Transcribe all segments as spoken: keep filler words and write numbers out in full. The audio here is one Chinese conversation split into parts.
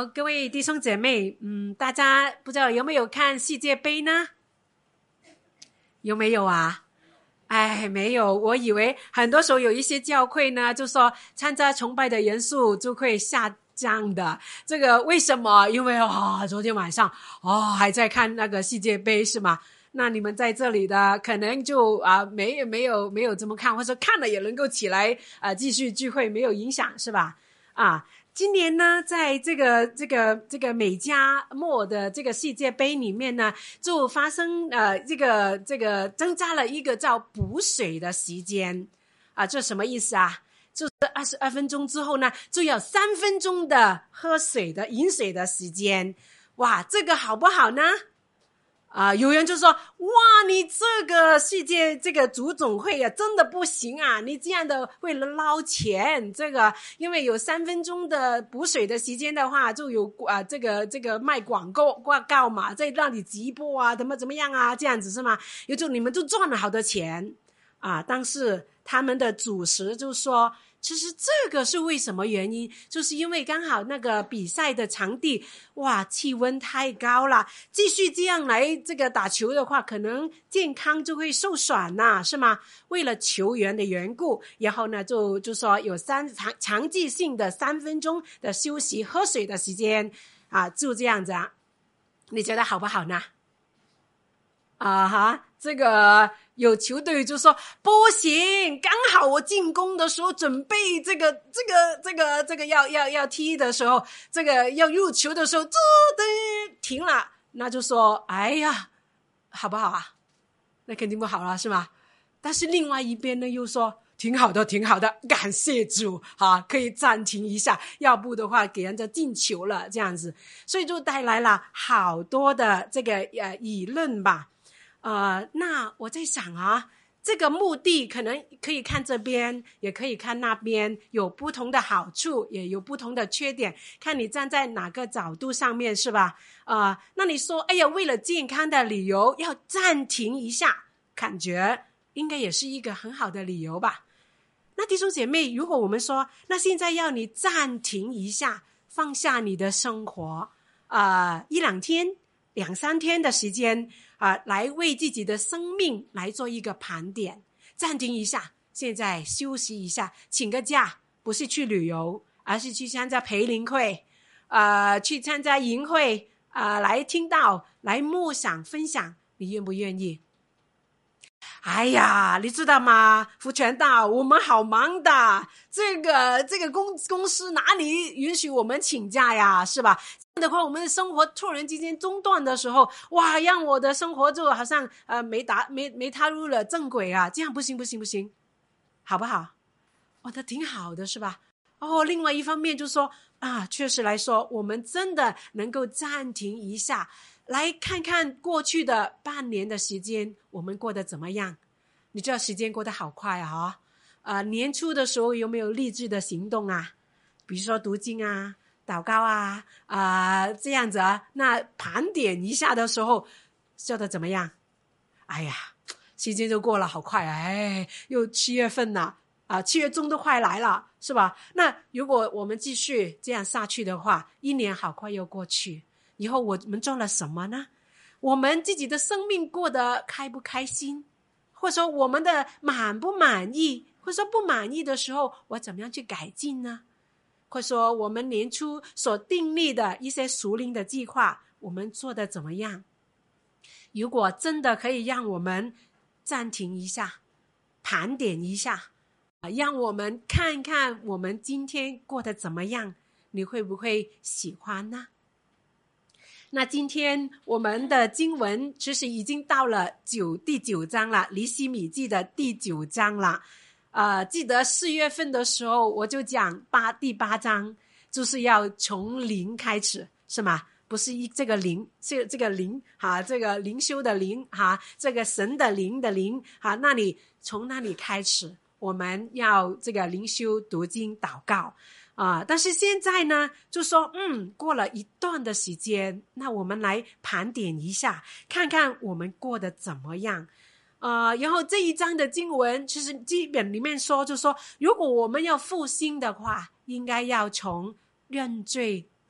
好，各位弟兄姐妹，嗯，大家不知道有没有看世界杯呢？有没有啊？哎，没有，我以为很多时候有一些教会呢，就说参加崇拜的人数就会下降的。这个为什么？因为啊、哦，昨天晚上哦还在看那个世界杯是吗？那你们在这里的可能就啊没有没有没有这么看，或者说看了也能够起来啊继续聚会，没有影响是吧？啊。今年呢，在这个这个这个美加墨的这个世界杯里面呢，就发生呃这个这个增加了一个叫补水的时间啊，这什么意思啊？就是二十二分钟之后呢，就有三分钟的喝水的饮水的时间。哇，这个好不好呢？啊、呃，有人就说，哇，你这个世界这个足总会啊，真的不行啊！你这样的为了捞钱，这个因为有三分钟的补水的时间的话，就有啊、呃、这个这个卖广告广告嘛，再让你直播啊，怎么怎么样啊，这样子是吗？也就你们就赚了好多钱啊！但是他们的主持就说，其实这个是为什么原因？就是因为刚好那个比赛的场地，哇，气温太高了，继续这样来这个打球的话，可能健康就会受损呐、啊，是吗？为了球员的缘故，然后呢，就就说有三长长期性的三分钟的休息喝水的时间啊，就这样子啊，你觉得好不好呢？啊哈，这个有球队就说不行，刚好我进攻的时候准备这个这个这个这个要要要踢的时候，这个要入球的时候，这的停了，那就说哎呀，好不好啊？那肯定不好了，是吗？但是另外一边呢，又说挺好的，挺好的，感谢主啊，可以暂停一下，要不的话给人家进球了，这样子，所以就带来了好多的这个呃议论吧。呃，那我在想啊，这个目的可能可以看这边，也可以看那边，有不同的好处，也有不同的缺点，看你站在哪个角度上面，是吧？呃，那你说，哎呀，为了健康的理由要暂停一下，感觉应该也是一个很好的理由吧？那弟兄姐妹，如果我们说，那现在要你暂停一下，放下你的生活，呃，一两天、两三天的时间。啊，来为自己的生命来做一个盘点，暂停一下，现在休息一下，请个假，不是去旅游，而是去参加培灵会，呃，去参加营会，呃，来听到，来默想分享，你愿不愿意？哎呀，你知道吗？福全道，我们好忙的，这个这个公公司哪里允许我们请假呀？是吧？这样的话，我们的生活突然之间中断的时候，哇，让我的生活就好像呃没达没没踏入了正轨啊！这样不行不行不行，好不好？哦，那挺好的，是吧？哦，另外一方面就说啊，确实来说，我们真的能够暂停一下。来看看过去的半年的时间我们过得怎么样。你知道时间过得好快啊、呃、年初的时候有没有励志的行动啊？比如说读经啊，祷告啊、呃、这样子啊。那盘点一下的时候做得怎么样？哎呀，时间就过了好快，哎，又七月份了啊，七月中都快来了，是吧？那如果我们继续这样下去的话，一年好快又过去，以后我们做了什么呢？我们自己的生命过得开不开心？或者说我们的满不满意？或者说不满意的时候，我怎么样去改进呢？或者说我们年初所订立的一些属灵的计划，我们做得怎么样？如果真的可以让我们暂停一下，盘点一下，让我们看看我们今天过得怎么样，你会不会喜欢呢？那今天我们的经文其实已经到了九第九章了，尼希米记的第九章了。呃，记得四月份的时候我就讲八第八章就是要从零开始，是吗？不是一这个灵，是这个灵哈，这个灵修的灵哈，这个神的灵的灵哈，那你从那里开始，我们要这个灵修读经祷告。啊、呃，但是现在呢，就说嗯，过了一段的时间，那我们来盘点一下，看看我们过得怎么样。呃，然后这一章的经文其实基本里面说，就说如果我们要复兴的话，应该要从认罪、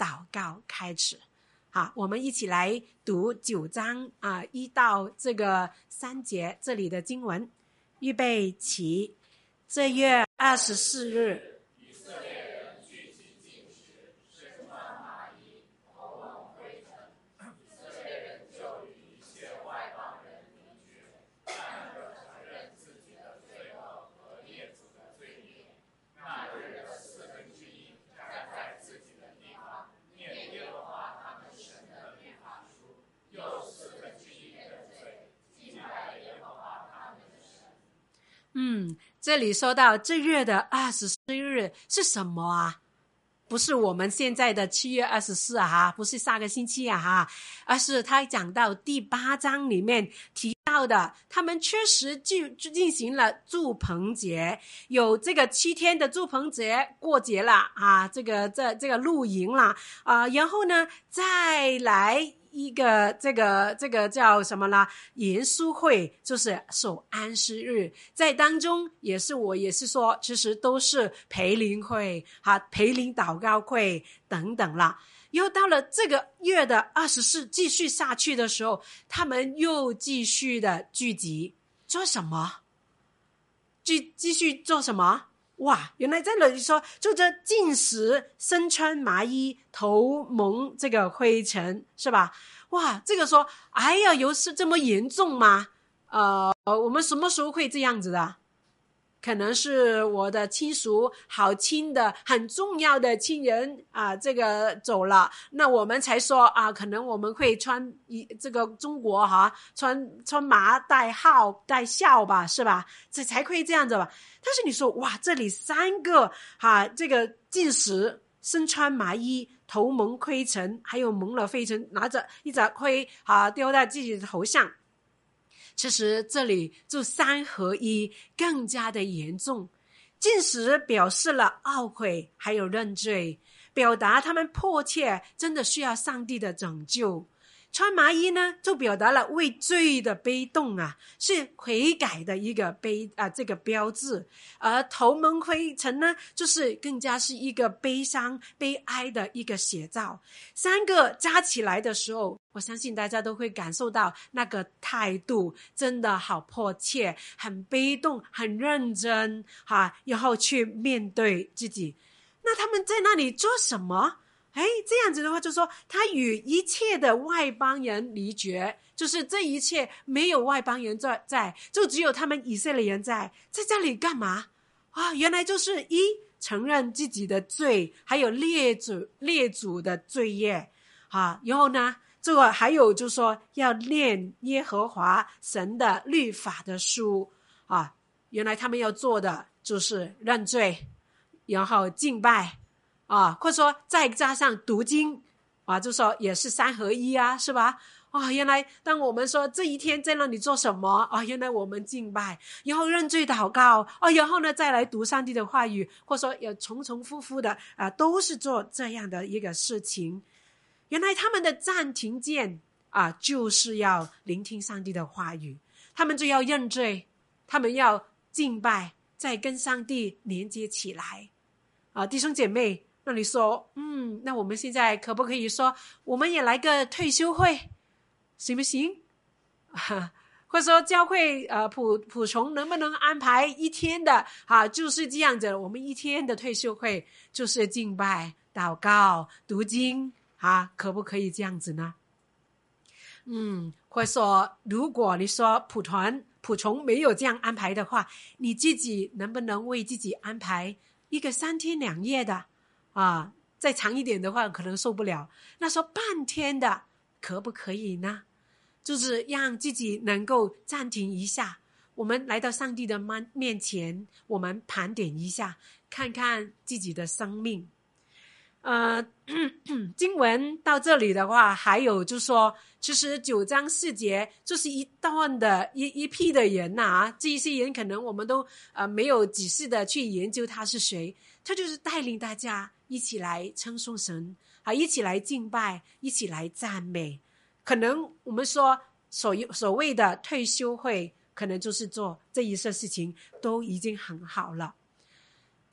祷告开始。好，我们一起来读九章啊、呃、一到这个三节这里的经文。预备起。这月二十四日，以色列人聚集禁食，身穿麻衣，头蒙灰尘。以色列人就与一切外邦人离绝，但不承认自己的罪恶和列祖的罪孽。那日的四分之一站在自己的地方，念耶和华他们神的律法书，又四分之一认罪，敬拜耶和华他们的神。嗯，这里说到这月的二十四日是什么啊？不是我们现在的七月二十四啊哈，不是下个星期啊哈，而是他讲到第八章里面提到的，他们确实就进行了住棚节，有这个七天的住棚节过节了啊，这个这这个露营了啊，然后呢再来一个这个这个叫什么啦？严肃会，就是守安息日，在当中也是我也是说，其实都是培灵会哈、培灵祷告会等等啦。又到了这个月的二十四，继续下去的时候，他们又继续的聚集，做什么？继继续做什么？哇，原来在那里说，就这禁食，身穿麻衣，头蒙这个灰尘，是吧？哇，这个说，哎呀，有是这么严重吗？呃，我们什么时候会这样子的？可能是我的亲属好亲的很重要的亲人啊、呃，这个走了，那我们才说啊、呃，可能我们会穿一这个中国哈、啊，穿穿麻戴号戴孝吧，是吧？这才会这样子吧。但是你说哇，这里三个哈、啊，这个禁食，身穿麻衣，头蒙灰尘，还有蒙了灰尘，拿着一张灰啊丢在自己的头上。其实这里就三合一更加的严重，禁食表示了懊悔还有认罪，表达他们迫切真的需要上帝的拯救。穿麻衣呢，就表达了为罪的悲痛啊，是悔改的一个悲啊这个标志。而头蒙灰尘呢，就是更加是一个悲伤悲哀的一个写照。三个加起来的时候，我相信大家都会感受到那个态度真的好迫切，很悲痛，很认真哈，然后去面对自己。那他们在那里做什么？哎，这样子的话就说他与一切的外邦人离绝，就是这一切没有外邦人在在，就只有他们以色列人在在这里干嘛啊？原来就是一承认自己的罪，还有列祖列祖的罪业啊，然后呢这个还有就是说要念耶和华神的律法的书啊，原来他们要做的就是认罪，然后敬拜啊，或者说再加上读经啊，就说也是三合一啊，是吧？啊，原来当我们说这一天在那里做什么啊？原来我们敬拜，然后认罪祷告啊，然后呢再来读上帝的话语，或者说也重重复复的啊，都是做这样的一个事情。原来他们的暂停键啊，就是要聆听上帝的话语，他们就要认罪，他们要敬拜，再跟上帝连接起来啊，弟兄姐妹。那你说嗯，那我们现在可不可以说我们也来个退休会行不行？或者说教会呃普普崇能不能安排一天的啊，就是这样子，我们一天的退休会就是敬拜祷告读经啊，可不可以这样子呢？嗯，或者说如果你说普团普崇没有这样安排的话，你自己能不能为自己安排一个三天两夜的啊，再长一点的话可能受不了，那说半天的可不可以呢？就是让自己能够暂停一下，我们来到上帝的面前，我们盘点一下，看看自己的生命。呃，经文到这里的话，还有就是说，其实九章四节就是一段的一一批的人呐、啊，这一些人可能我们都呃没有仔细的去研究他是谁，他就是带领大家一起来称颂神啊，一起来敬拜，一起来赞美。可能我们说所所谓的退休会，可能就是做这一些事情都已经很好了。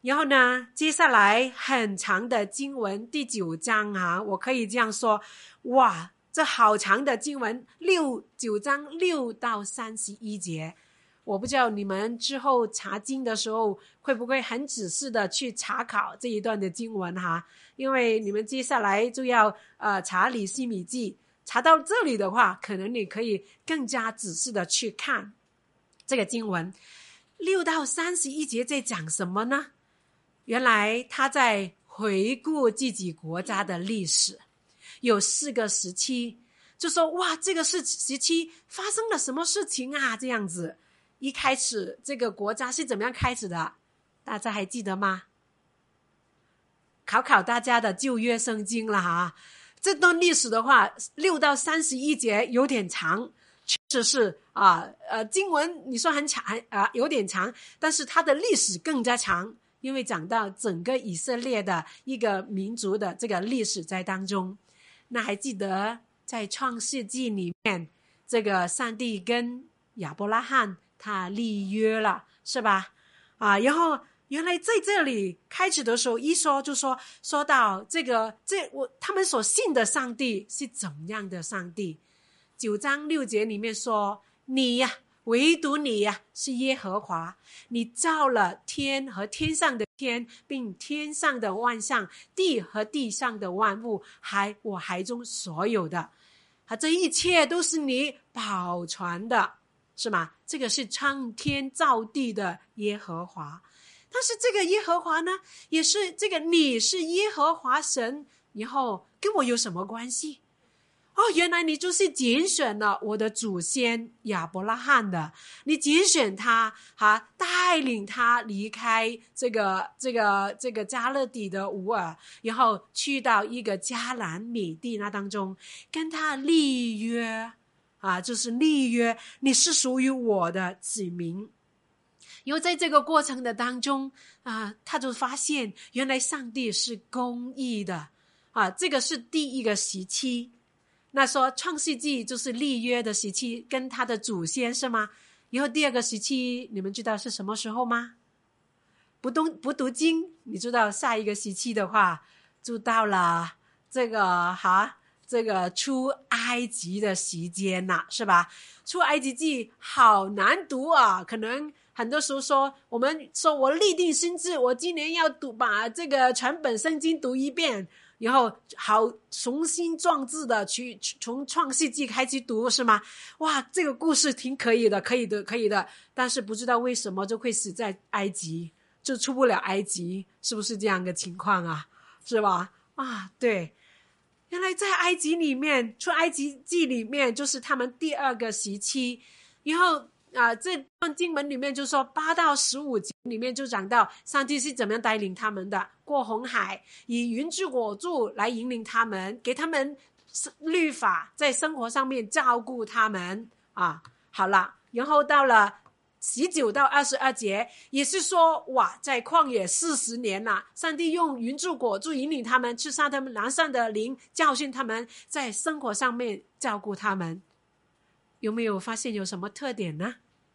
然后呢，接下来很长的经文第九章啊，我可以这样说，哇，这好长的经文，六九章六到三十一节。我不知道你们之后查经的时候会不会很仔细的去查考这一段的经文哈，因为你们接下来就要呃查尼希米记，查到这里的话，可能你可以更加仔细的去看这个经文。六到三十一节在讲什么呢？原来他在回顾自己国家的历史，有四个时期，就说哇，这个是时期发生了什么事情啊？这样子，一开始这个国家是怎么样开始的？大家还记得吗？考考大家的旧约圣经了哈。这段历史的话，六到三十一节有点长，确实是啊，呃，经文你说很长啊、呃，有点长，但是它的历史更加长，因为讲到整个以色列的一个民族的这个历史在当中。那还记得在创世纪里面，这个上帝跟亚伯拉罕他立约了，是吧？啊，然后原来在这里开始的时候一说就说说到这个这我他们所信的上帝是怎样的上帝。九章六节里面说，你呀、啊，唯独你呀、啊、是耶和华，你造了天和天上的天，并天上的万象，地和地上的万物，海我海中所有的，啊，这一切都是你保传的，是吗？这个是创天造地的耶和华。但是这个耶和华呢，也是这个你是耶和华神，然后跟我有什么关系？哦，原来你就是拣选了我的祖先亚伯拉罕的，你拣选他哈，带领他离开这个这个这个加勒底的乌尔，然后去到一个迦南美地那当中，跟他立约啊，就是立约，你是属于我的子民。因为在这个过程的当中啊，他就发现原来上帝是公义的啊，这个是第一个时期。那说创世纪就是立约的时期，跟他的祖先是吗？然后第二个时期你们知道是什么时候吗？不读不读经，你知道下一个时期的话就到了这个哈这个出埃及的时间了，是吧？出埃及记好难读啊，可能很多时候说我们说我立定心志，我今年要读把这个全本圣经读一遍，然后好雄心壮志的去从创世纪开始读，是吗？哇，这个故事挺可以的，可以的，可以的。但是不知道为什么就会死在埃及，就出不了埃及，是不是这样的情况啊？是吧？啊，对，原来在埃及里面，出埃及记里面就是他们第二个时期，然后啊，这段经文里面就说八到十五节里面就讲到上帝是怎么样带领他们的，过红海，以云柱火柱来引领他们，给他们律法，在生活上面照顾他们啊。好了，然后到了十九到二十二节，也是说哇，在旷野四十年了，上帝用云柱火柱引领他们，去杀他们南上的灵，教训他们，在生活上面照顾他们。有没有发现有什么特点呢？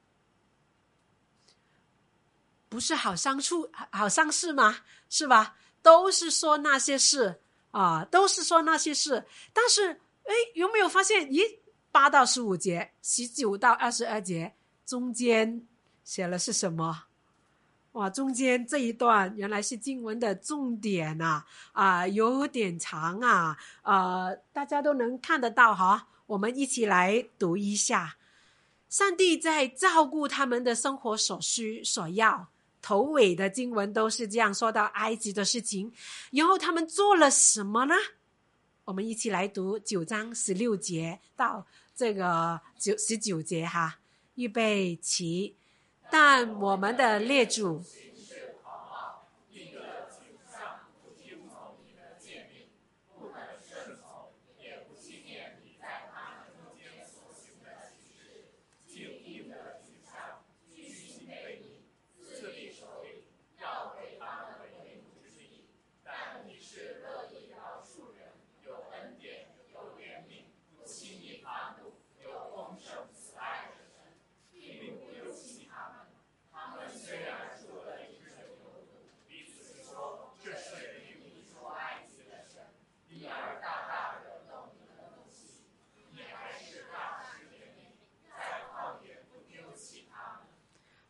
不是好相处好相似吗？是吧？都是说那些事啊，都是说那些事。但是诶，有没有发现咦，八到十五节，十九到二十二节中间写了是什么？哇，中间这一段原来是经文的重点啊，啊、呃，有点长啊，呃，大家都能看得到哈。我们一起来读一下。上帝在照顾他们的生活所需所要，头尾的经文都是这样说到埃及的事情。然后他们做了什么呢？我们一起来读九章十六节到这个九十九节哈。预备起。但我们的列祖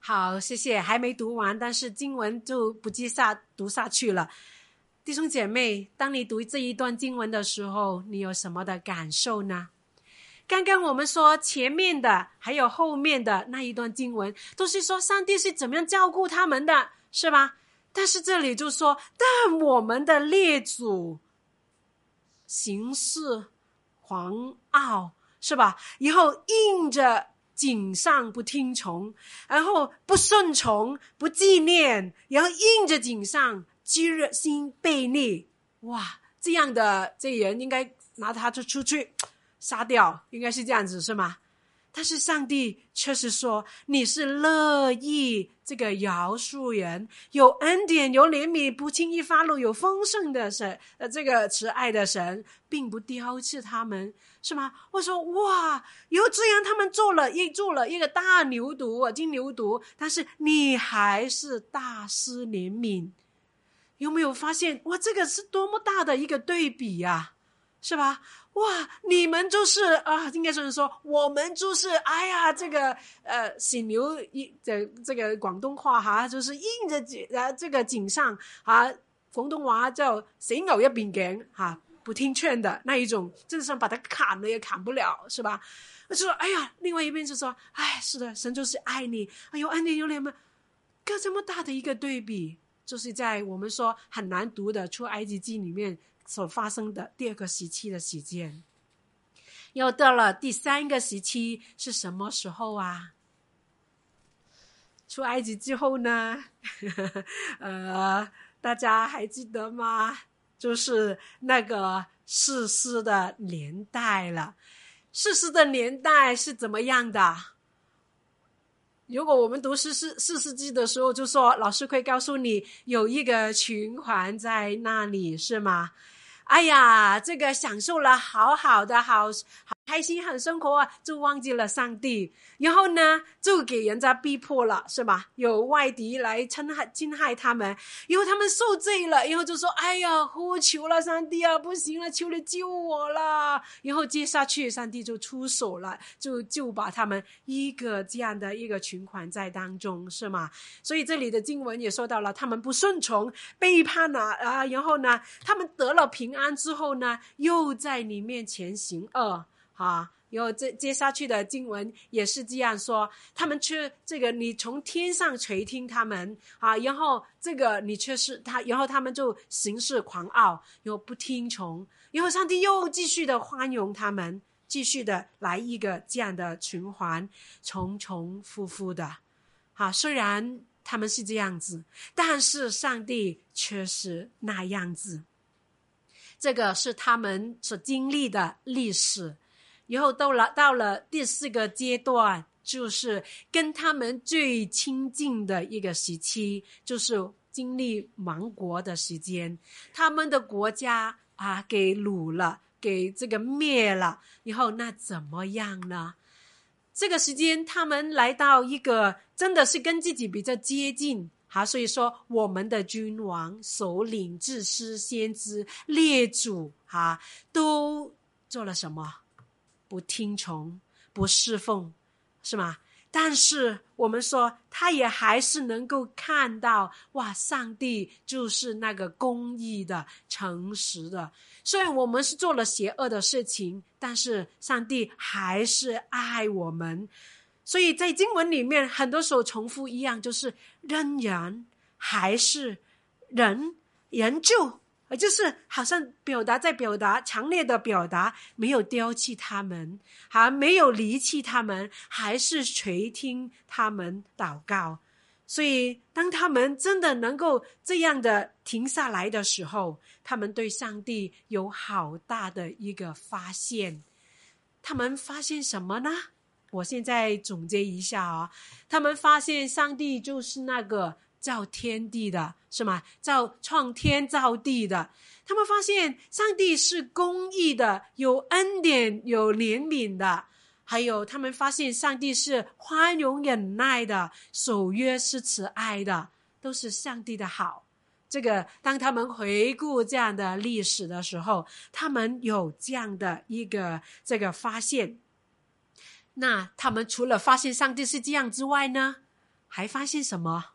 好，谢谢。还没读完，但是经文就不继下读下去了。弟兄姐妹，当你读这一段经文的时候，你有什么的感受呢？刚刚我们说前面的还有后面的那一段经文都是说上帝是怎么样照顾他们的，是吧？但是这里就说，但我们的列祖行事狂傲，是吧？以后硬着颈上不听从，然后不顺从，不纪念，然后硬着颈上积热心悖逆。哇，这样的这人应该拿他就出去杀掉，应该是这样子，是吗？但是上帝却是说，你是乐意这个饶恕人，有恩典，有怜悯，不轻易发怒，有丰盛的神，呃，这个慈爱的神，并不雕刺他们，是吗？我说哇，有这样他们做了一做了一个大牛犊，金牛犊，但是你还是大施怜悯。有没有发现哇，这个是多么大的一个对比啊，是吧？哇，你们就是啊，应该是说我们就是哎呀，这个呃，洗牛一这这个廣東話哈，就是硬着呃这个頸上啊，廣東話叫死牛一邊頸哈，不聽勸的那一種，真的是把它砍了也砍不了，是吧？就說哎呀，另外一邊就說哎，是的，神就是愛你，哎呦，恩典有憐憫，個這麼大的一個對比，就是在我們說很難讀的出埃及記裡面所發生的第二個時期的時間。又到了第三個時期是什麼時候啊？出埃及之後呢呃，大家還記得嗎？就是那個士師的年代了。士師的年代是怎麼樣的？如果我們讀士師士師記的時候，就說老師會告訴你有一個循環在那裡，是嗎？哎呀，這個享受了好好的好好開心很生活啊，就忘記了上帝，然後呢就給人家逼迫了，是吧？有外敵來侵害侵害他們，然後他們受罪了，然後就說哎呀，呼求了上帝啊，不行了，求你救我了。然後接下去上帝就出手了，就就把他們一個這樣的一個循環在當中，是嗎？所以這裡的經文也說到了，他們不順從背叛了啊，然後呢他們得了平安之後呢，又在你面前行惡啊，然後這接下去的經文也是這樣說，他們卻這個你從天上垂聽他們啊，然後這個你卻是他，然後他們就行事狂傲，又不聽從，然後上帝又繼續的寬容他們，繼續的來一個這樣的循環，重重複複的啊，雖然他們是這樣子，但是上帝卻是那樣子，這個是他們所經歷的歷史。然後到了到了第四個階段，就是跟他們最親近的一個時期，就是經歷亡國的時間，他們的國家啊給擄了，給這個滅了，然後那怎麼樣呢？這個時間他們來到一個真的是跟自己比較接近啊，所以說我們的君王、首領、祭司、先知、列祖啊，都做了什麼？不聽從，不侍奉，是嗎？但是我們說他也還是能夠看到，哇，上帝就是那個公義的、誠實的，雖然我們是做了邪惡的事情，但是上帝還是愛我們。所以在經文裡面很多時候重複一樣，就是仍然還是人仍舊，就是好像表達在表達，強烈的表達，沒有丟棄他們，還沒有離棄他們，還是垂聽他們禱告。所以當他們真的能夠這樣的停下來的時候，他們對上帝有好大的一個發現。他們發現什麼呢？我現在總結一下啊，他們發現上帝就是那個造天地的，是嗎？造創天造地的。他們發現上帝是公義的，有恩典，有憐憫的。還有他們發現上帝是寬容忍耐的，守約是慈愛的，都是上帝的好。這個當他們回顧這樣的歷史的時候，他們有這樣的一個這個發現。那他們除了發現上帝是這樣之外呢， 还发现什么？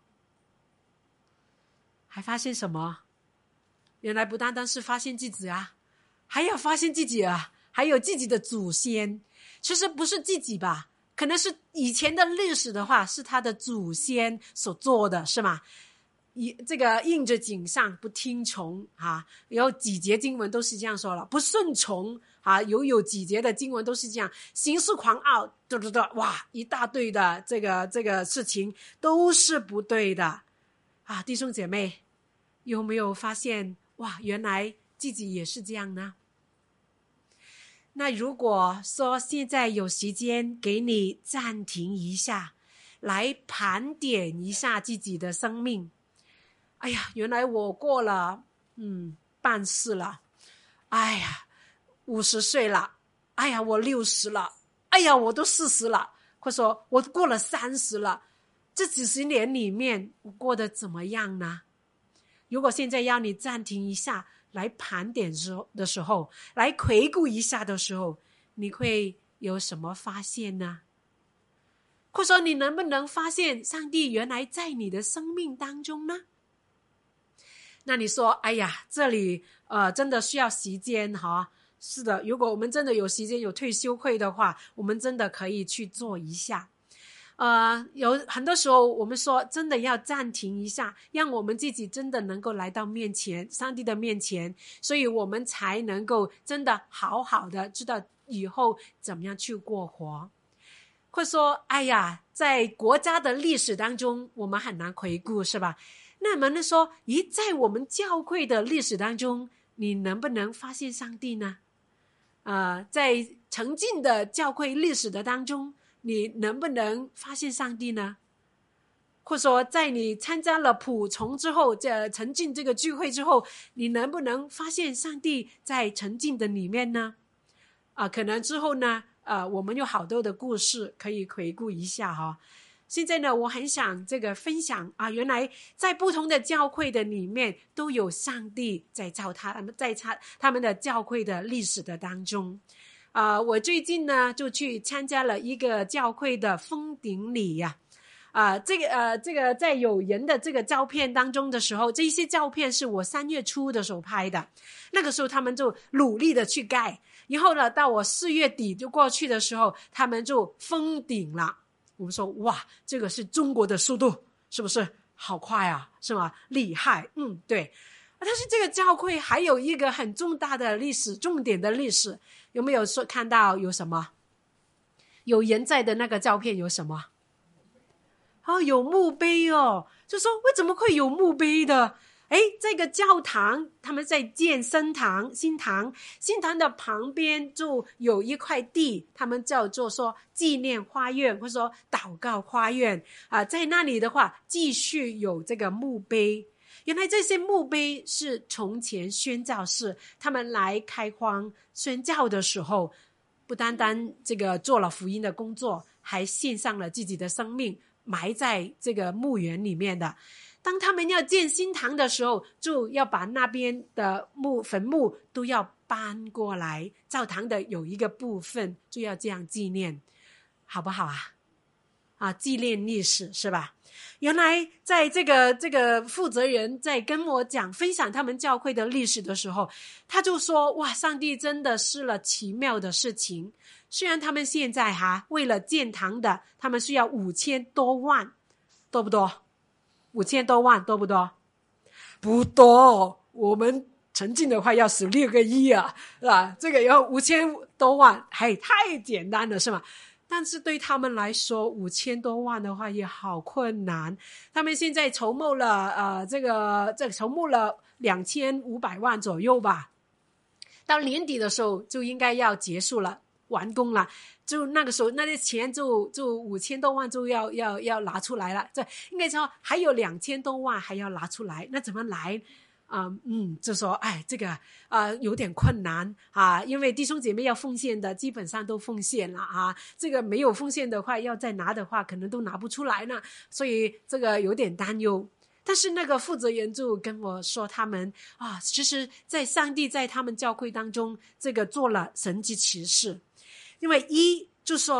还发现什么？原来不单单是发现自己啊，还要发现自己啊，还有自己的祖先。其实不是自己吧，可能是以前的历史的话，是他的祖先所做的，是吗？这个印着颈上不听从啊，有几节经文都是这样说了，不顺从啊，有有几节的经文都是这样，行事狂傲，对对对，哇，一大堆的这个这个事情都是不对的啊！弟兄姐妹，有没有发现哇，原来自己也是这样呢？那如果说现在有时间给你暂停一下，来盘点一下自己的生命，哎呀，原来我过了嗯半世了，哎呀五十岁了，哎呀我六十了，哎呀我都四十了，或者说我过了三十了，这几十年里面我过得怎么样呢？如果现在要你暂停一下来盘点的时候，来回顾一下的时候，你会有什么发现呢？或者说你能不能发现上帝原来在你的生命当中呢？那你说哎呀这里呃真的需要时间哈？是的，如果我们真的有时间有退休会的话，我们真的可以去做一下。呃，有很多时候我们说真的要暂停一下，让我们自己真的能够来到面前，上帝的面前，所以我们才能够真的好好的知道以后怎么样去过活。或者说哎呀在国家的历史当中我们很难回顾，是吧？那么呢说咦，在我们教会的历史当中，你能不能发现上帝呢？呃，在曾经的教会历史的当中，你能不能发现上帝呢？或者说在你参加了普崇之后，这沉浸这个聚会之后，你能不能发现上帝在沉浸的里面呢？啊、呃，可能之后呢呃，我们有好多的故事可以回顾一下哈。现在呢我很想这个分享啊，原来在不同的教会的里面都有上帝在造他们在他们的教会的历史的当中啊、呃，我最近呢就去参加了一个教会的封顶礼呀啊、呃，这个呃这个在有人的这个照片当中的时候，这些照片是我三月初的时候拍的，那个时候他们就努力的去盖，然后呢到我四月底就过去的时候，他们就封顶了。我们说哇，这个是中国的速度，是不是好快啊？是吗？厉害，嗯，对。但是这个教会还有一个很重大的历史，重点的历史，有没有说看到有什么？有人在的那个照片有什么？哦，有墓碑哦，就说为什么会有墓碑的？诶，这个教堂他们在建新堂，新堂新堂的旁边就有一块地，他们叫做说纪念花园，或者说祷告花园啊、呃，在那里的话继续有这个墓碑。原来这些墓碑是从前宣教士他们来开荒宣教的时候，不单单这个做了福音的工作，还献上了自己的生命，埋在这个墓园里面的。当他们要建新堂的时候，就要把那边的墓坟墓都要搬过来，教堂的有一个部分就要这样纪念，好不好啊？啊，纪念历史是吧？原来在这个这个负责人在跟我讲分享他们教会的历史的时候，他就说哇，上帝真的是了奇妙的事情。虽然他们现在哈为了建堂的，他们需要五千多万，多不多？五千多万多不多？不多，我们沉浸的话要十六个亿啊，是吧？这个要五千多万，还太简单了，是吗？但是对他们来说，五千多万的话也好困难。他们现在筹募了，呃，这个这个筹募了两千五百万左右吧。到年底的时候就应该要结束了，完工了。就那个时候，那些钱就就五千多万就要要要拿出来了。这应该说还有两千多万还要拿出来，那怎么来？啊、呃，嗯，就说哎，这个啊、呃、有点困难啊，因为弟兄姐妹要奉献的基本上都奉献了啊，这个没有奉献的话，要再拿的话，可能都拿不出来呢，所以这个有点担忧。但是那个负责人就跟我说，他们啊，其实在上帝在他们教会当中，这个做了神迹奇事。因为一就说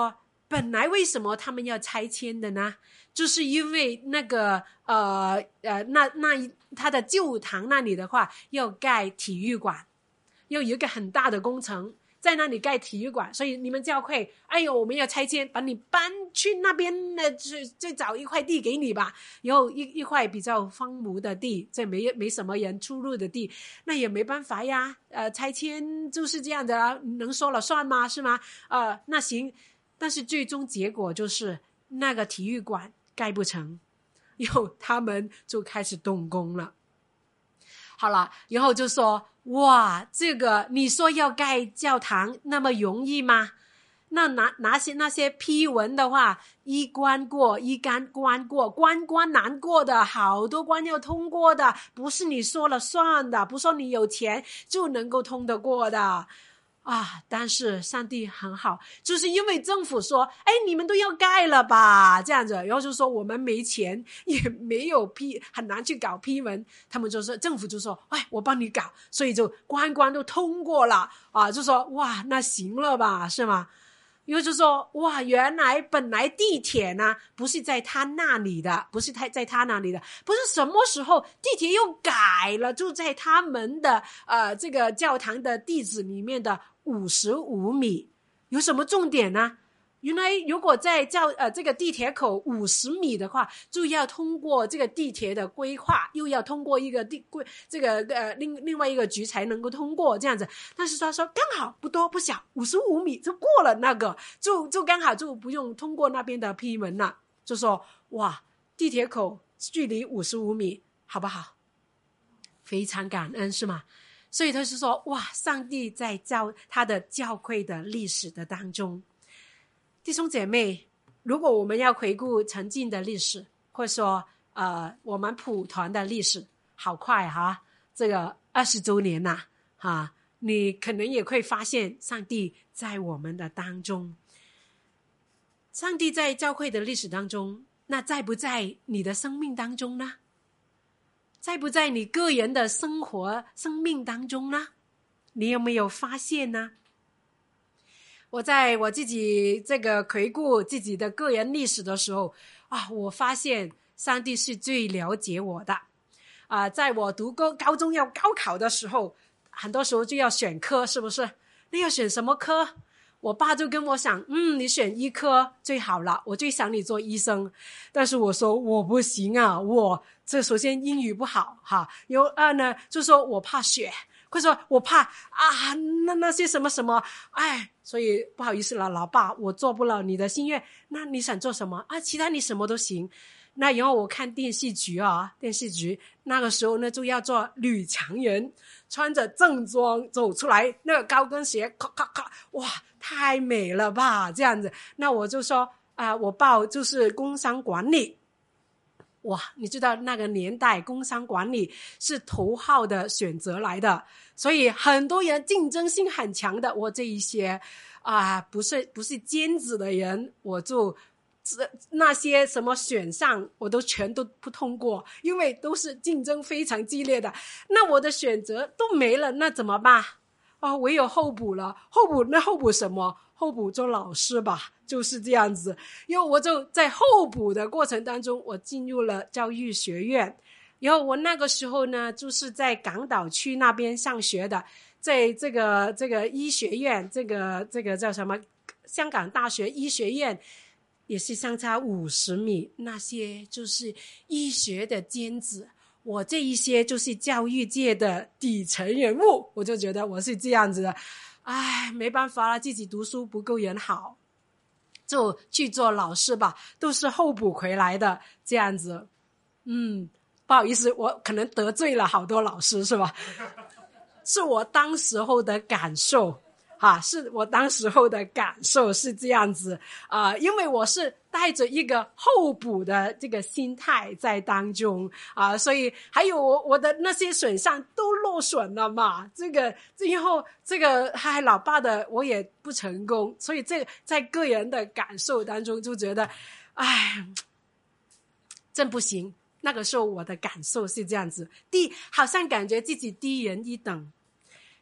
本来为什么他们要拆迁的呢？就是因为那个呃呃那那他的旧堂那里的话要盖体育馆，要有一个很大的工程，在那里盖体育馆，所以你们教会，哎呦，我们要拆迁，把你搬去那边的，去就找一块地给你吧。然后一一块比较荒芜的地，这没没什么人出入的地，那也没办法呀。呃，拆迁就是这样的啊，能说了算吗？是吗？呃，那行，但是最终结果就是那个体育馆盖不成，然后他们就开始动工了。好了，然后就说，哇，这个你说要盖教堂那么容易吗？那拿拿些那些批文的话，一关过一关关过，关关难过的，好多关要通过的，不是你说了算的，不说你有钱就能够通得过的啊！但是上帝很好，就是因为政府说，哎，你们都要盖了吧，这样子，然后就说我们没钱，也没有批，很难去搞批文，他们就说政府就说，哎，我帮你搞，所以就关关都通过了啊，就说哇，那行了吧，是吗？因为就说哇，原来本来地铁呢不是在他那里的，不是在在他那里的，不是什么时候地铁又改了，就在他们的呃这个教堂的地址里面的五十五米，有什么重点呢？原来如果在教呃这个地铁口五十米的话，就要通过这个地铁的规划，又要通过一个地规这个呃另另外一个局才能够通过这样子。但是他说刚好不多不小，五十五米就过了那个，就就刚好就不用通过那边的批文了。就说哇，地铁口距离五十五米，好不好？非常感恩是吗？所以他是说哇，上帝在教他的教会的历史的当中。弟兄姐妹，如果我们要回顾曾经的历史，或者说呃我们普团的历史，好快哈，这个二十周年呐、啊，哈，你可能也会发现上帝在我们的当中。上帝在教会的历史当中，那在不在你的生命当中呢？在不在你个人的生活生命当中呢？你有没有发现呢？我在我自己这个回顾自己的个人历史的时候啊，我发现上帝是最了解我的啊。在我读高高中要高考的时候，很多时候就要选科，是不是？那要选什么科？我爸就跟我讲，嗯，你选医科最好了，我最想你做医生。但是我说我不行啊，我这首先英语不好哈，有二呢就说我怕血，或者说我怕啊那那些什么什么，哎，所以不好意思了，老爸，我做不了你的心愿。那你想做什么啊？其他你什么都行。那然后我看电视剧啊，电视剧那个时候呢就要做女强人，穿着正装走出来，那个高跟鞋咔咔咔，哇，太美了吧，这样子。那我就说啊、呃，我报就是工商管理。哇，你知道那个年代工商管理是头号的选择来的，所以很多人竞争性很强的。我这一些啊、呃，不是不是尖子的人，我就那些什么选上我都全都不通过，因为都是竞争非常激烈的。那我的选择都没了，那怎么办？哦，唯有候补了。候补那候补什么？候补做老师吧，就是这样子。因为我就在候补的过程当中，我进入了教育学院。然后我那个时候呢，就是在港岛区那边上学的，在这个这个医学院，这个这个叫什么？香港大学医学院。也是相差五十米，那些就是医学的尖子，我这一些就是教育界的底层人物，我就觉得我是这样子的。唉，没办法了，自己读书不够人好，就去做老师吧，都是候补回来的这样子。嗯，不好意思，我可能得罪了好多老师是吧？是我当时候的感受啊，是我当时候的感受是这样子啊、呃，因为我是带着一个候补的这个心态在当中啊、呃，所以还有我我的那些选项都落选了嘛，这个最后这个还老爸的我也不成功，所以这个在个人的感受当中就觉得，哎，真不行。那个时候我的感受是这样子，第好像感觉自己低人一等。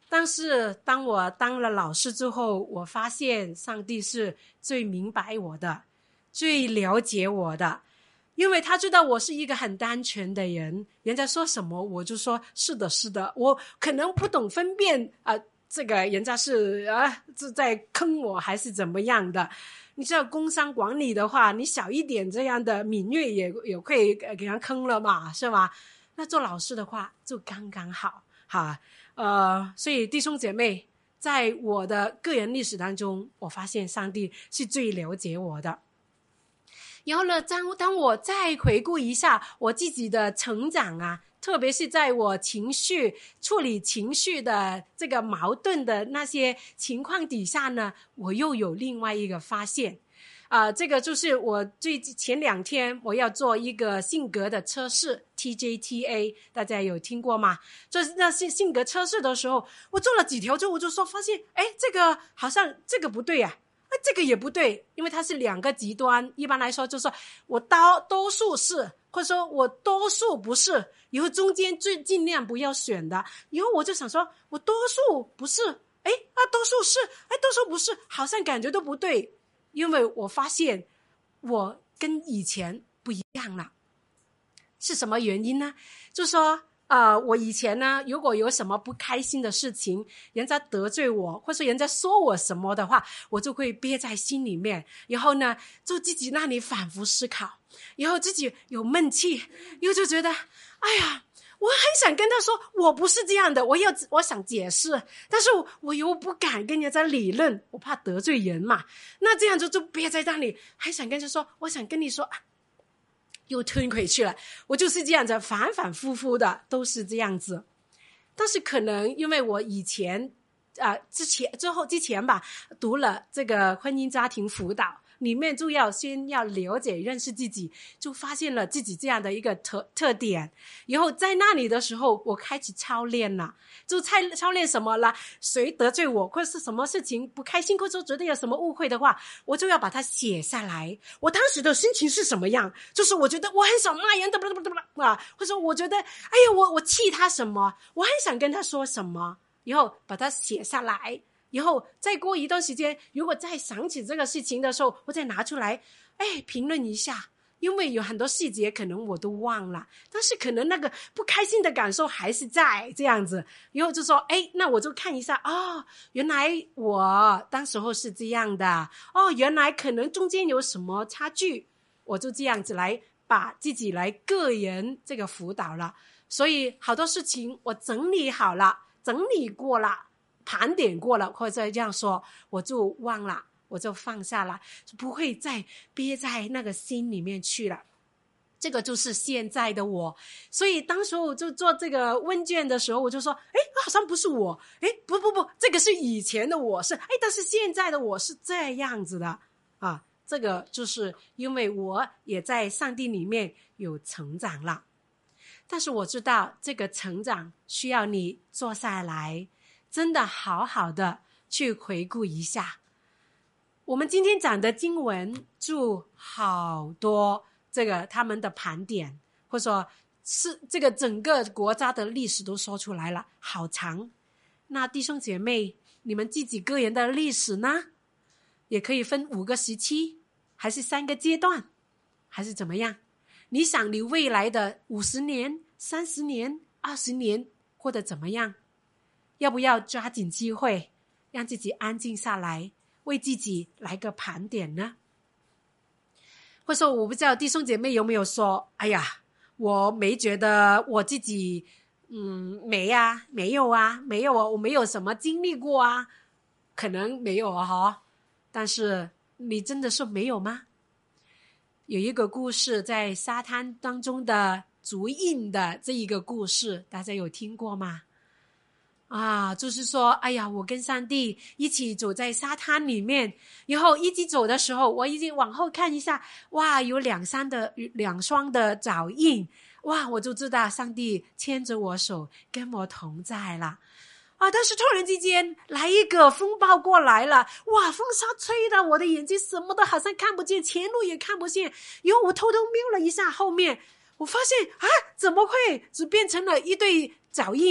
但是当我当了老师之后，我发现上帝是最明白我的，最了解我的，因为他知道我是一个很单纯的人，人家说什么我就说是的是的，我可能不懂分辨啊、呃，这个人家是啊是在坑我还是怎么样的。你知道工商管理的话，你小一点这样的敏锐也也会给人坑了嘛，是吧？那做老师的话就刚刚好哈。呃，所以弟兄姐妹，在我的个人历史当中，我发现上帝是最了解我的。然后呢，当当我再回顾一下我自己的成长啊，特别是在我情绪处理情绪的这个矛盾的那些情况底下呢，我又有另外一个发现。啊、呃，这个就是我最前两天我要做一个性格的测试 T J T A， 大家有听过吗？就是那些性格测试的时候，我做了几条之后，我就说发现，哎，这个好像这个不对啊，啊，这个也不对，因为它是两个极端。一般来说就是说我多多数是，或者说我多数不是，以后中间最尽量不要选的。以后我就想说，我多数不是，哎啊，多数是，哎，多数不是，好像感觉都不对。因为我发现我跟以前不一样了，是什么原因呢？就是说呃，我以前呢，如果有什么不开心的事情，人家得罪我，或者人家说我什么的话，我就会憋在心里面，然后呢，就自己那里反复思考，然后自己有闷气，又就觉得，哎呀，我很想跟他说我不是这样的，我要我想解释，但是 我, 我又不敢跟人家理论，我怕得罪人嘛，那这样就就憋在那里，还想跟他说，我想跟你说，又吞回去了。我就是这样子，反反复复的都是这样子。但是可能因为我以前啊、呃、之前之后之前吧，读了这个婚姻家庭辅导，里面就要先要了解认识自己，就发现了自己这样的一个特特点。然后在那里的时候，我开始操练了，就操操练什么了？谁得罪我，或者是什么事情不开心，或者觉得有什么误会的话，我就要把它写下来。我当时的心情是什么样？就是我觉得我很想骂人的，啊，或者我觉得，哎呀，我我气他什么？我很想跟他说什么？然后把它写下来。以后再过一段时间，如果再想起这个事情的时候，我再拿出来，哎，评论一下。因为有很多细节可能我都忘了，但是可能那个不开心的感受还是在这样子。以后就说，哎，那我就看一下，哦，原来我当时候是这样的，哦，原来可能中间有什么差距，我就这样子来把自己来个人这个辅导了。所以好多事情我整理好了，整理过了，盘点过了，或者这样说，我就忘了，我就放下了，就不会再憋在那个心里面去了。这个就是现在的我。所以当时我就做这个问卷的时候，我就说，诶，好像不是我，诶，不不不，这个是以前的我是，诶，但是现在的我是这样子的啊。这个就是因为我也在上帝里面有成长了。但是我知道这个成长需要你坐下来，真的好好的去回顾一下。我们今天讲的经文就好多这个他们的盘点，或者说是这个整个国家的历史都说出来了，好长。那弟兄姐妹，你们自己个人的历史呢？也可以分五个时期，还是三个阶段，还是怎么样？你想你未来的五十年、三十年、二十年，或者怎么样？要不要抓紧机会，让自己安静下来，为自己来个盘点呢？或者说，我不知道弟兄姐妹有没有说，哎呀，我没觉得我自己，嗯，没啊，没有啊，没有啊，我没有什么经历过啊，可能没有啊，哈。但是你真的是没有吗？有一个故事，在沙滩当中的足印的这一个故事，大家有听过吗？啊，就是说，哎呀，我跟上帝一起走在沙滩里面，然后一起走的时候，我一直往后看一下，哇，有两三的两双的脚印，哇，我就知道上帝牵着我手，跟我同在了。啊！但是突然之间来一个风暴过来了，哇！风沙吹的我的眼睛什么都好像看不见，前路也看不见。然后我偷偷瞄了一下后面，我发现啊，怎么会只变成了一对脚印？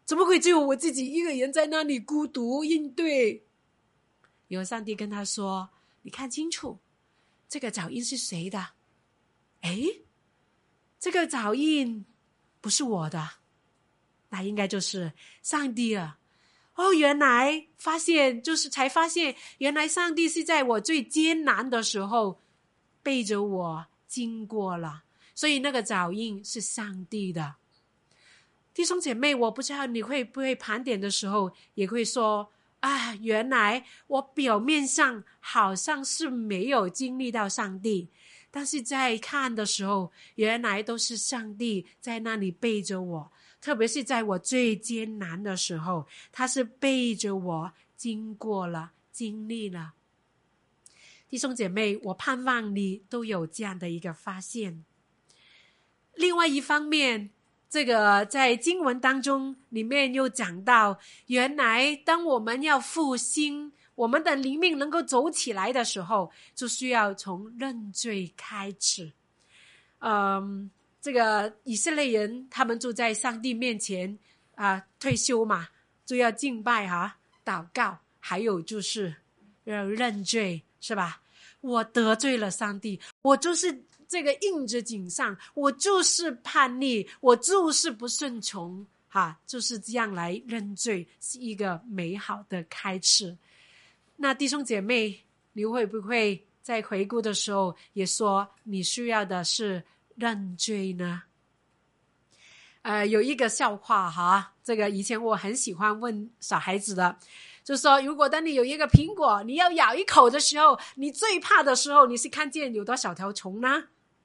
怎么会只有我自己一个人在那里孤独应对？有上帝跟他说，你看清楚，这个脚印是谁的？诶，这个脚印不是我的，那应该就是上帝了。哦，原来发现就是才发现，原来上帝是在我最艰难的时候背着我经过了，所以那个脚印是上帝的。弟兄姐妹，我不知道你会不会盘点的时候也会说，啊，原来我表面上好像是没有经历到上帝，但是在看的时候，原来都是上帝在那里背着我，特别是在我最艰难的时候，他是背着我经过了，经历了。弟兄姐妹，我盼望你都有这样的一个发现。另外一方面，这个在经文当中里面又讲到，原来当我们要复兴，我们的灵命能够走起来的时候，就需要从认罪开始。嗯，这个以色列人他们就在上帝面前啊、呃、退休嘛，就要敬拜哈、啊、祷告，还有就是要认罪，是吧？我得罪了上帝，我就是这个印着颈上，我就是叛逆，我就是不顺从哈，就是这样来认罪，是一个美好的开始。那弟兄姐妹，你会不会在回顾的时候也说你需要的是认罪呢？呃，有一个笑话哈，这个以前我很喜欢问小孩子的，就是说，如果当你有一个苹果，你要咬一口的时候，你最怕的时候，你是看见有多少条虫呢？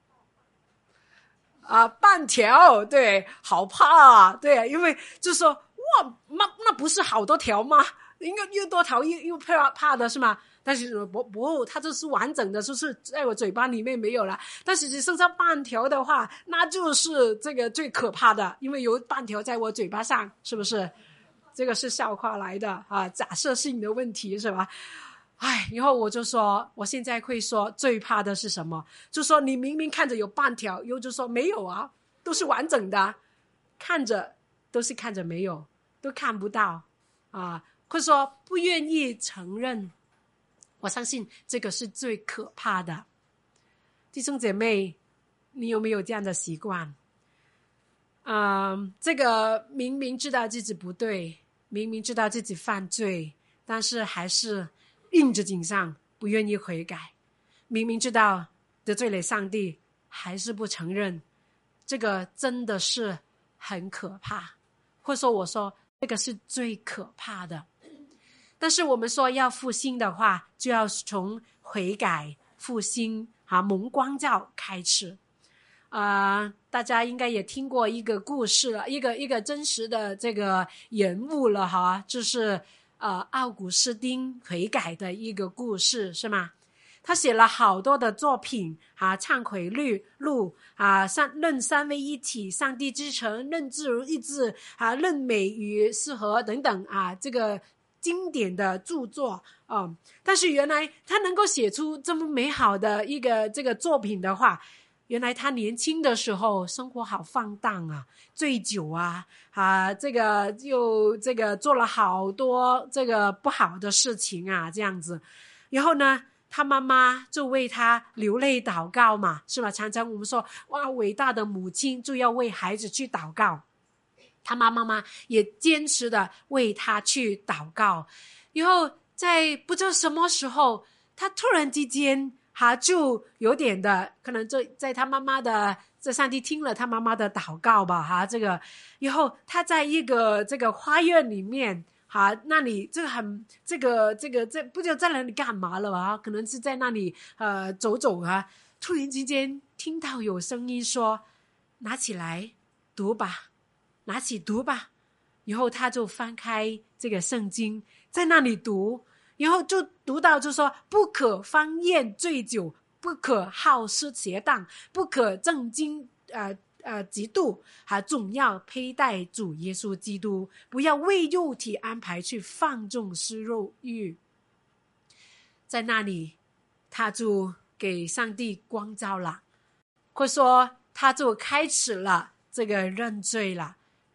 啊，半条，对，好怕啊，对，因为就说哇，那那不是好多条吗？应该越多条越越怕怕的是吗？但是不不，它就是完整的，就是在我嘴巴里面没有了。但是只剩下半条的话，那就是这个最可怕的，因为有半条在我嘴巴上，是不是？这个是笑话来的啊，假设性的问题是吧？哎，然后我就说，我现在会说最怕的是什么？就说你明明看着有半条，又就说没有啊，都是完整的，看着都是看着没有，都看不到啊，或者说不愿意承认。我相信这个是最可怕的。弟兄姐妹，你有没有这样的习惯？嗯，这个明明知道自己不对，明明知道自己犯罪，但是还是硬着颈上不愿意悔改，明明知道得罪了上帝，还是不承认，这个真的是很可怕。或者说我说这个是最可怕的。但是我们说要复兴的话，就要从悔改、复兴啊、蒙光照开始。啊、呃，大家应该也听过一个故事了，一个一个真实的这个人物了哈，就是呃奥古斯丁悔改的一个故事，是吗？他写了好多的作品啊，忏悔录啊，三论三位一体、上帝之城、论自如意志啊、论美与适合等等啊，这个经典的著作啊、嗯。但是原来他能够写出这么美好的一个这个作品的话，原来他年轻的时候生活好放荡啊，醉酒啊啊，这个又这个做了好多这个不好的事情啊，这样子。然后呢，他妈妈就为他流泪祷告嘛，是吧？常常我们说，哇，伟大的母亲就要为孩子去祷告。他妈妈也坚持的为他去祷告。然后在不知道什么时候，他突然之间他就有点的，可能就在他妈妈的，这上帝听了他妈妈的祷告吧，哈，这个，然后他在一个这个花园里面，哈，那里这个很，这个这个这不知道在那里干嘛了吧？可能是在那里呃走走啊，突然之间听到有声音说：“拿起来读吧，拿起读吧。”然后他就翻开这个圣经，在那里读。然后就读到就说不可荒宴醉酒，不可好施邪荡，不可正经呃呃嫉妒，还总要佩戴主耶稣基督，不要为肉体安排去放纵私肉欲。在那里他就给上帝光照了，或者说他就开始了这个认罪了，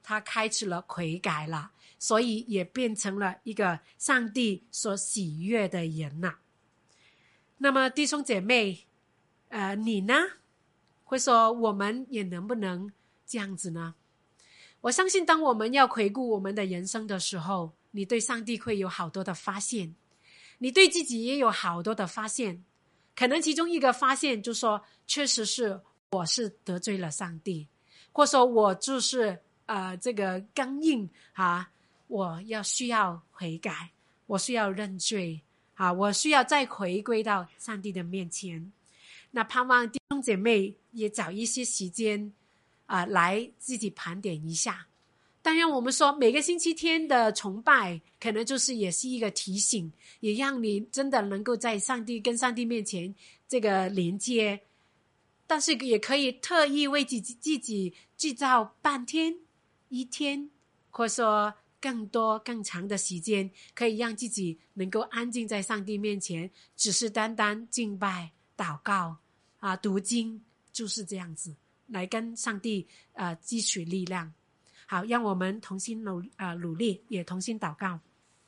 他开始了悔改了，所以也变成了一个上帝所喜悦的人呐、啊。那么弟兄姐妹，呃，你呢？会说我们也能不能这样子呢？我相信当我们要回顾我们的人生的时候，你对上帝会有好多的发现，你对自己也有好多的发现。可能其中一个发现就是说，确实是我是得罪了上帝，或者说我就是呃这个刚硬啊，我要需要悔改，我需要认罪啊，我需要再回归到上帝的面前。那盼望弟兄姐妹也找一些时间啊、呃，来自己盘点一下。当然我们说每个星期天的崇拜可能就是也是一个提醒，也让你真的能够在上帝跟上帝面前这个连接，但是也可以特意为自己自己制造半天一天，或者说更多更长的时间，可以让自己能够安静在上帝面前，只是单单敬拜祷告啊，读经，就是这样子来跟上帝呃汲取力量。好，让我们同心努呃努力，也同心祷告。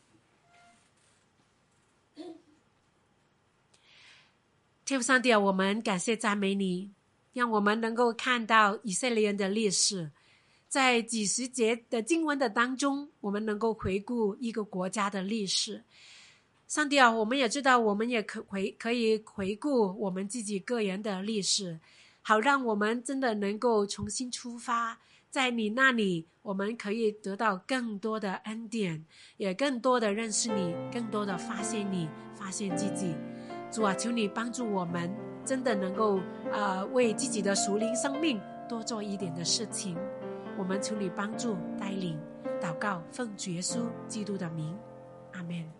天父上帝啊，我们感谢赞美你，让我们能够看到以色列人的历史，在几十节的经文的当中，我们能够回顾一个国家的历史。上帝啊，我们也知道，我们也可回可以回顾我们自己个人的历史，好让我们真的能够重新出发。在你那里，我们可以得到更多的恩典，也更多的认识你，更多的发现你，发现自己。主啊，求你帮助我们，真的能够呃为自己的属灵生命多做一点的事情。我们求你帮助带领，祷告，奉主耶稣基督的名，阿们。